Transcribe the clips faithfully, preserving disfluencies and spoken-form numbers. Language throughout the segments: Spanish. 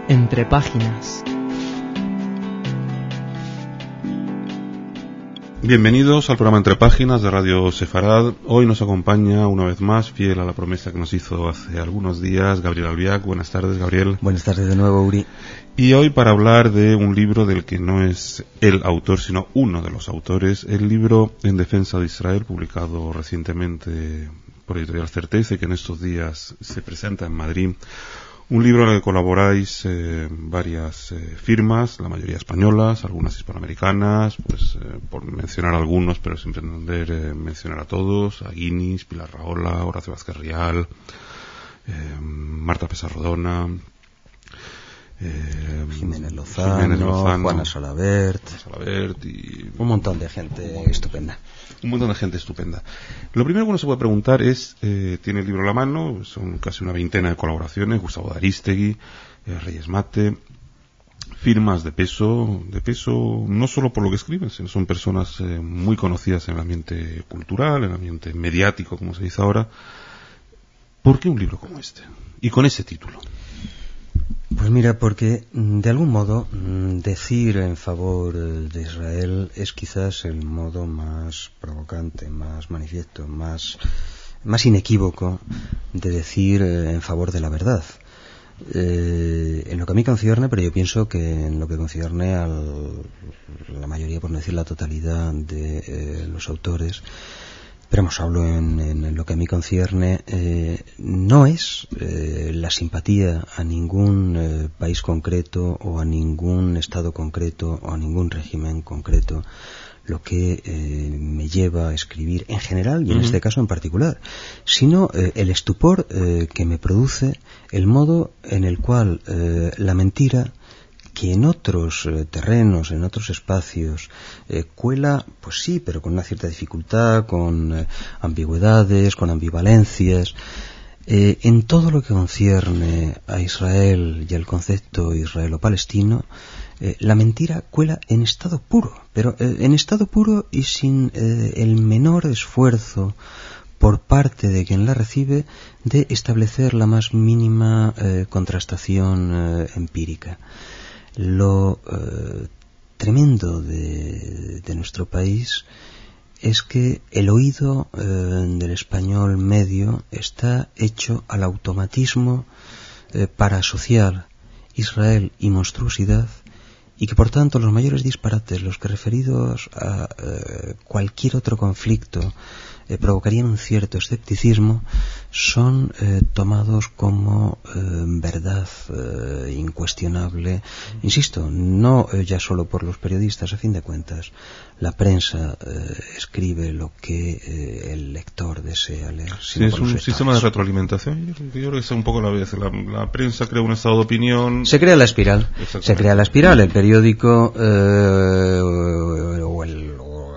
Entre páginas. Bienvenidos al programa Entre Páginas de Radio Sefarad. Hoy nos acompaña una vez más, fiel a la promesa que nos hizo hace algunos días, Gabriel Albiac. Buenas tardes, Gabriel. Buenas tardes de nuevo, Uri. Y hoy para hablar de un libro del que no es el autor, sino uno de los autores, el libro En defensa de Israel, publicado recientemente por Editorial Certeza, que en estos días se presenta en Madrid. Un libro en el que colaboráis eh, varias eh, firmas, la mayoría españolas, algunas hispanoamericanas, pues eh, por mencionar algunos, pero sin pretender eh, mencionar a todos: a Guinness, Pilar Rahola, Horacio Vázquez Rial, eh, Marta Pesarrodona, eh, Jiménez Lozano, Jiménez Lozano, Juana Salabert, Salabert y un montón de gente estupenda. Un montón de gente estupenda. Lo primero que uno se puede preguntar es, eh, tiene el libro a la mano, son casi una veintena de colaboraciones, Gustavo Aristegui, eh, Reyes Mate, firmas de peso, de peso no solo por lo que escriben, sino son personas eh, muy conocidas en el ambiente cultural, en el ambiente mediático, como se dice ahora. ¿Por qué un libro como este? Y con ese título. Pues mira, porque de algún modo decir en favor de Israel es quizás el modo más provocante, más manifiesto, más, más inequívoco de decir en favor de la verdad. Eh, en lo que a mí concierne, pero yo pienso que en lo que concierne a la mayoría, por no decir la totalidad de eh, los autores, pero vamos, hablo en, en lo que a mí concierne, eh, no es eh, la simpatía a ningún eh, país concreto o a ningún estado concreto o a ningún régimen concreto lo que eh, me lleva a escribir en general y en uh-huh. este caso en particular, sino eh, el estupor eh, que me produce el modo en el cual eh, la mentira, que en otros eh, terrenos, en otros espacios, eh, cuela, pues sí, pero con una cierta dificultad, con eh, ambigüedades, con ambivalencias, eh, en todo lo que concierne a Israel y al concepto israelo-palestino, eh, la mentira cuela en estado puro, pero eh, en estado puro y sin eh, el menor esfuerzo por parte de quien la recibe de establecer la más mínima eh, contrastación eh, empírica. Lo eh, tremendo de, de nuestro país es que el oído eh, del español medio está hecho al automatismo eh, para asociar Israel y monstruosidad, y que por tanto los mayores disparates, los que referidos a eh, cualquier otro conflicto eh, provocarían un cierto escepticismo, son eh, tomados como eh, verdad eh, incuestionable, insisto, no eh, ya solo por los periodistas. A fin de cuentas la prensa eh, escribe lo que eh, el lector desea leer. Sí, es un sistema de retroalimentación. Yo, yo creo que es un poco la vez. La, la prensa crea un estado de opinión. Se crea la espiral. Se crea la espiral. El periódico eh, o el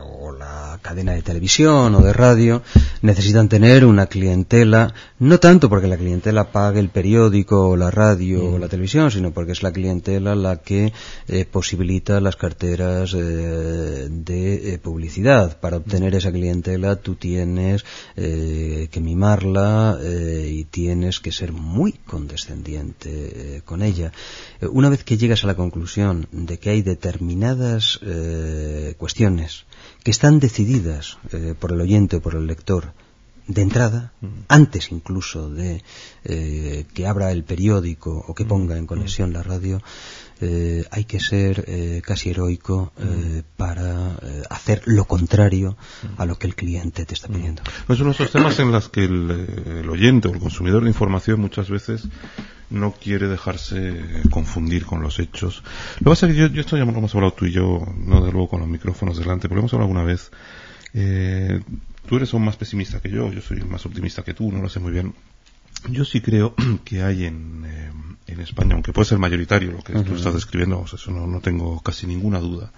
cadena de televisión o de radio necesitan tener una clientela, no tanto porque la clientela pague el periódico o la radio mm. o la televisión, sino porque es la clientela la que eh, posibilita las carteras eh, de eh, publicidad. Para obtener esa clientela tú tienes eh, que mimarla eh, y tienes que ser muy condescendiente eh, con ella. Eh, una vez que llegas a la conclusión de que hay determinadas eh, cuestiones que están decididas eh, por el oyente o por el lector de entrada, mm. antes incluso de eh, que abra el periódico o que ponga en conexión la radio, eh, hay que ser eh, casi heroico eh, para eh, hacer lo contrario a lo que el cliente te está pidiendo. Es uno de esos temas en los que el, el oyente o el consumidor de información muchas veces no quiere dejarse confundir con los hechos. Lo que pasa es que yo, yo esto ya lo hemos hablado tú y yo, no de luego con los micrófonos delante, pero lo hemos hablado alguna vez. Eh, tú eres aún más pesimista que yo, yo soy más optimista que tú, no lo sé muy bien. Yo sí creo que hay en, eh, en España, aunque puede ser mayoritario lo que uh-huh. tú estás describiendo, o sea, eso no, no tengo casi ninguna duda.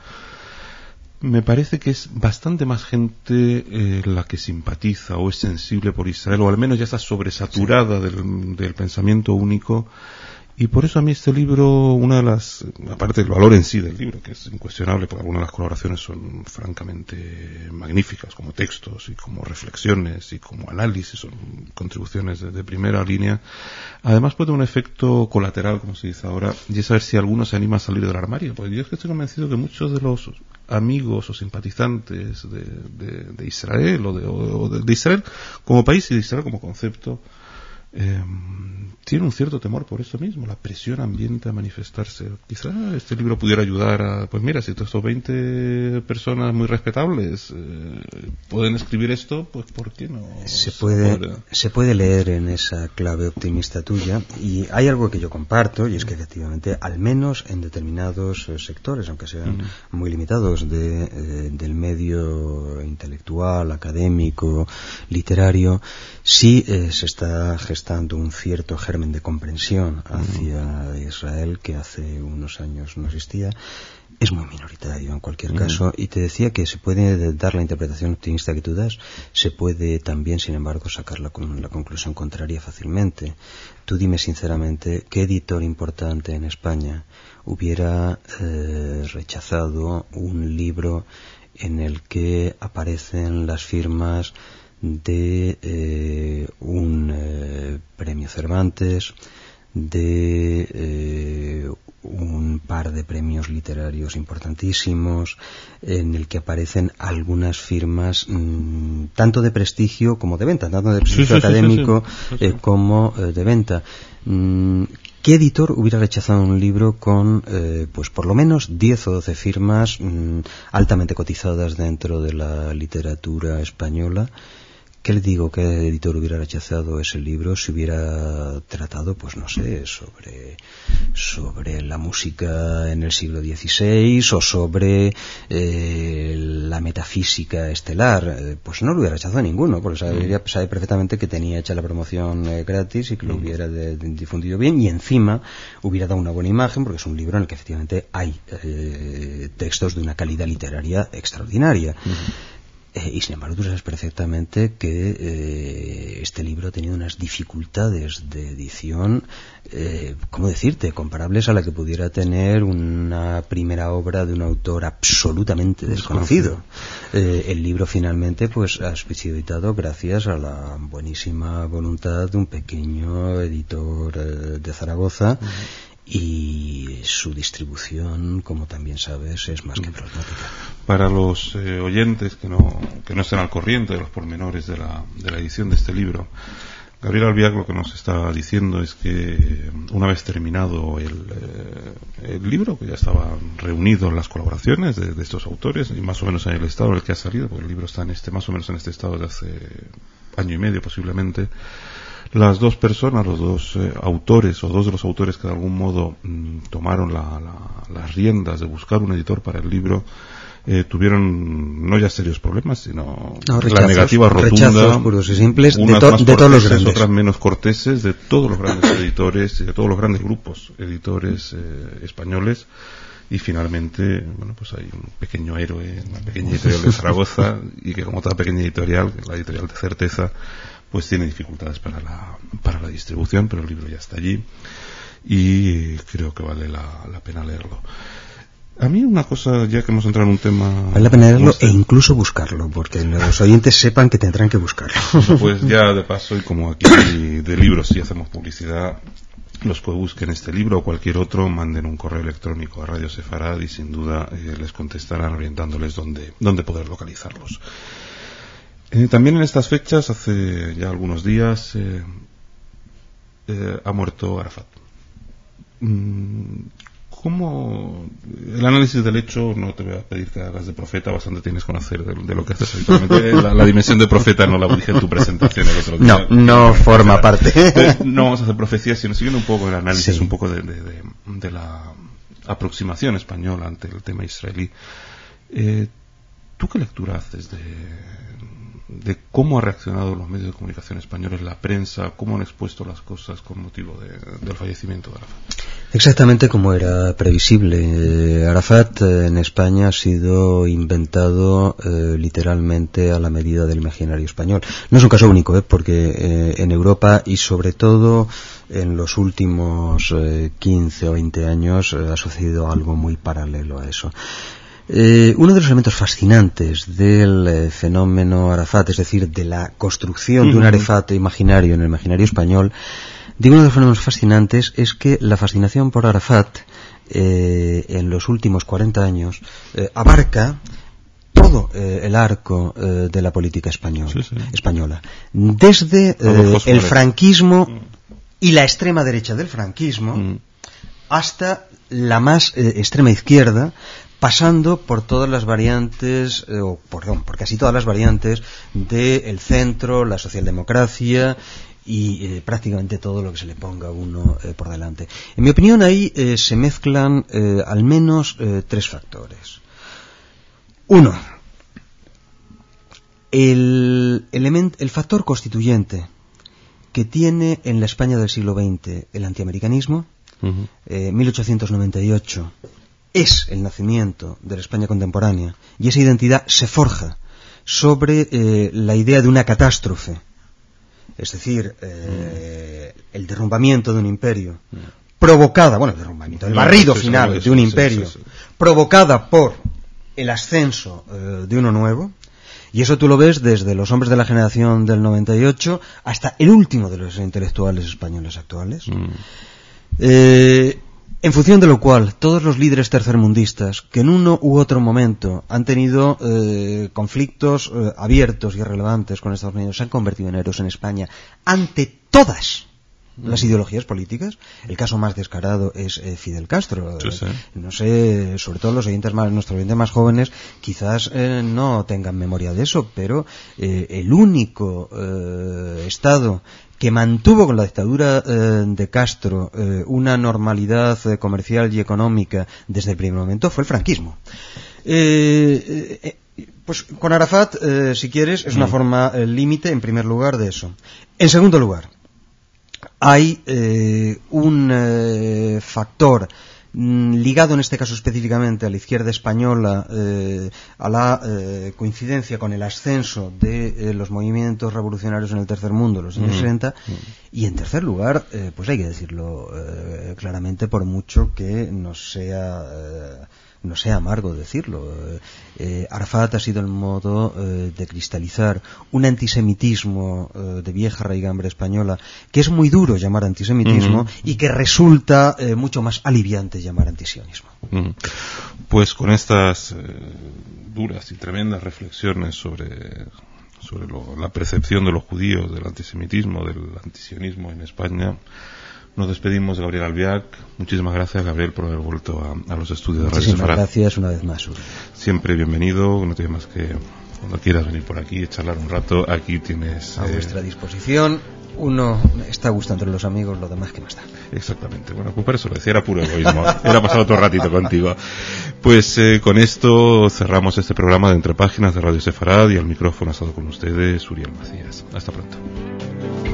Me parece que es bastante más gente eh, la que simpatiza o es sensible por Israel, o al menos ya está sobresaturada sí. del, del pensamiento único, Y por eso a mí este libro, una de las, aparte del valor en sí del libro, que es incuestionable, porque algunas de las colaboraciones son francamente magníficas, como textos y como reflexiones y como análisis, son contribuciones de, de primera línea. Además puede tener un efecto colateral, como se dice ahora, y es saber si alguno se anima a salir del armario, porque yo es que estoy convencido que muchos de los amigos o simpatizantes de, de, de Israel o, de, o de, de Israel como país y de Israel como concepto, Eh, tiene un cierto temor por eso mismo, la presión ambiente a manifestarse. Quizá este libro pudiera ayudar a, pues mira, si todos estos veinte personas muy respetables eh, pueden escribir esto, pues ¿por qué no? Se puede, se puede leer en esa clave optimista tuya, y hay algo que yo comparto, y es que efectivamente, al menos en determinados eh, sectores, aunque sean mm. muy limitados de, eh, del medio intelectual, académico, literario, sí eh, se está gestando un cierto germen de comprensión hacia uh-huh. Israel que hace unos años no existía. Es muy minoritario en cualquier uh-huh. caso, y te decía que se puede dar la interpretación optimista que tú das, se puede también, sin embargo, sacar la, la conclusión contraria fácilmente. Tú dime sinceramente, ¿qué editor importante en España hubiera eh, rechazado un libro en el que aparecen las firmas de eh, un eh, premio Cervantes, de eh, un par de premios literarios importantísimos, en el que aparecen algunas firmas mmm, tanto de prestigio como de venta, tanto de prestigio sí, sí, académico sí, sí, sí. Eh, como eh, de venta? Mm, ¿Qué editor hubiera rechazado un libro con eh, pues por lo menos diez o doce firmas mmm, altamente cotizadas dentro de la literatura española? ¿Qué le digo? ¿Qué editor hubiera rechazado ese libro si hubiera tratado, pues no sé, sobre sobre la música en el siglo dieciséis o sobre eh, la metafísica estelar? Eh, pues no lo hubiera rechazado ninguno, porque sabe, sabe perfectamente que tenía hecha la promoción eh, gratis y que lo hubiera de, de difundido bien, y encima hubiera dado una buena imagen, porque es un libro en el que efectivamente hay eh, textos de una calidad literaria extraordinaria. Uh-huh. Eh, y sin embargo tú sabes perfectamente que eh, este libro ha tenido unas dificultades de edición, eh, ¿cómo decirte?, comparables a la que pudiera tener una primera obra de un autor absolutamente desconocido. Eh, el libro finalmente pues ha sido editado gracias a la buenísima voluntad de un pequeño editor eh, de Zaragoza. Uh-huh. Y su distribución, como también sabes, es más que problemática. Para los eh, oyentes que no que no estén al corriente de los pormenores de la, de la edición de este libro, Gabriel Albiach lo que nos está diciendo es que una vez terminado el, eh, el libro, que ya estaban reunidos las colaboraciones de, de estos autores, y más o menos en el estado en el que ha salido, porque el libro está en este más o menos en este estado desde hace año y medio posiblemente, las dos personas, los dos eh, autores o dos de los autores que de algún modo mmm, tomaron la, la, las riendas de buscar un editor para el libro, eh, tuvieron no ya serios problemas, sino no, rechazos, la negativa rotunda, rechazos puros y simples unas de, to- más de todos los corteses, grandes, otras menos corteses, de todos los grandes editores y de todos los grandes grupos editores eh, españoles. Y finalmente, bueno, pues hay un pequeño héroe, una pequeña editorial de Zaragoza, y que como toda pequeña editorial, que es la editorial de Certeza, pues tiene dificultades para la para la distribución, pero el libro ya está allí y creo que vale la, la pena leerlo. A mí una cosa, ya que hemos entrado en un tema... Vale la pena leerlo e incluso buscarlo, porque los oyentes sepan que tendrán que buscarlo. Pues ya de paso, y como aquí de libros sí hacemos publicidad, los que busquen este libro o cualquier otro, manden un correo electrónico a Radio Sefarad y sin duda eh, les contestarán orientándoles dónde, dónde poder localizarlos. Eh, también en estas fechas, hace ya algunos días, eh, eh, ha muerto Arafat. Mm, ¿Cómo? El análisis del hecho, no te voy a pedir que hagas de profeta, bastante tienes que conocer de, de lo que haces habitualmente. La, la dimensión de profeta no la dije en tu presentación el otro día. No, no forma parte. Entonces, no vamos a hacer profecías, sino siguiendo un poco el análisis, sí. un poco de, de, de, de la aproximación española ante el tema israelí. Eh, ¿Tú qué lectura haces de, de cómo han reaccionado los medios de comunicación españoles, la prensa, cómo han expuesto las cosas con motivo de, del fallecimiento de Arafat? Exactamente como era previsible. Eh, Arafat eh, en España ha sido inventado eh, literalmente a la medida del imaginario español. No es un caso único, eh, porque eh, en Europa y sobre todo en los últimos eh, quince o veinte años eh, ha sucedido algo muy paralelo a eso. Eh, uno de los elementos fascinantes del eh, fenómeno Arafat, es decir, de la construcción de un Arafat imaginario en el imaginario español, digo, uno de los fenómenos fascinantes es que la fascinación por Arafat eh, en los últimos cuarenta años eh, abarca todo eh, el arco eh, de la política español, sí, sí. española, desde eh, el franquismo y la extrema derecha del franquismo mm. hasta la más eh, extrema izquierda, pasando por todas las variantes, eh, o perdón, por casi todas las variantes del centro, la socialdemocracia y eh, prácticamente todo lo que se le ponga a uno eh, por delante. En mi opinión, ahí eh, se mezclan eh, al menos eh, tres factores. Uno, el, element, el factor constituyente que tiene en la España del siglo veinte el antiamericanismo. Uh-huh. eh, mil ochocientos noventa y ocho es el nacimiento de la España contemporánea y esa identidad se forja sobre eh, la idea de una catástrofe, es decir, eh, el derrumbamiento de un imperio provocada, bueno, el derrumbamiento, el barrido final de un imperio provocada por el ascenso eh, de uno nuevo. Y eso tú lo ves desde los hombres de la generación del noventa y ocho hasta el último de los intelectuales españoles actuales. Mm. Eh, en función de lo cual, todos los líderes tercermundistas que en uno u otro momento han tenido eh, conflictos eh, abiertos y relevantes con Estados Unidos se han convertido en héroes en España ante todas las ideologías políticas. El caso más descarado es eh, Fidel Castro. Sí, sí. No sé, sobre todo los oyentes más, nuestros oyentes más jóvenes quizás eh, no tengan memoria de eso, pero eh, el único eh, Estado que mantuvo con la dictadura eh, de Castro eh, una normalidad eh, comercial y económica desde el primer momento fue el franquismo. Eh, eh, pues con Arafat, eh, si quieres, es una forma eh, límite en primer lugar de eso. En segundo lugar, hay eh, un eh, factor mm, ligado en este caso específicamente a la izquierda española, eh, a la eh, coincidencia con el ascenso de eh, los movimientos revolucionarios en el tercer mundo, los años mm. sesenta, mm. y en tercer lugar, eh, pues hay que decirlo eh, claramente, por mucho que no sea... Eh, no sea amargo decirlo, eh, Arafat ha sido el modo eh, de cristalizar un antisemitismo eh, de vieja raigambre española que es muy duro llamar antisemitismo uh-huh. y que resulta eh, mucho más aliviante llamar antisionismo. Uh-huh. Pues con estas eh, duras y tremendas reflexiones sobre, sobre lo, la percepción de los judíos del antisemitismo, del antisionismo en España, nos despedimos de Gabriel Albiach. Muchísimas gracias, Gabriel, por haber vuelto a, a los estudios de Radio Sefarad. Muchísimas gracias una vez más, Uri. Siempre bienvenido, no tienes más que, cuando quieras venir por aquí y charlar un rato, aquí tienes... A eh... vuestra disposición. Uno está a gusto entre los amigos, lo demás que más da. Exactamente, bueno, pues por eso lo decía, era puro egoísmo. Era pasar otro ratito contigo. Pues eh, con esto cerramos este programa de Entre Páginas de Radio Sefarad y al micrófono ha estado con ustedes Uriel Macías. Hasta pronto.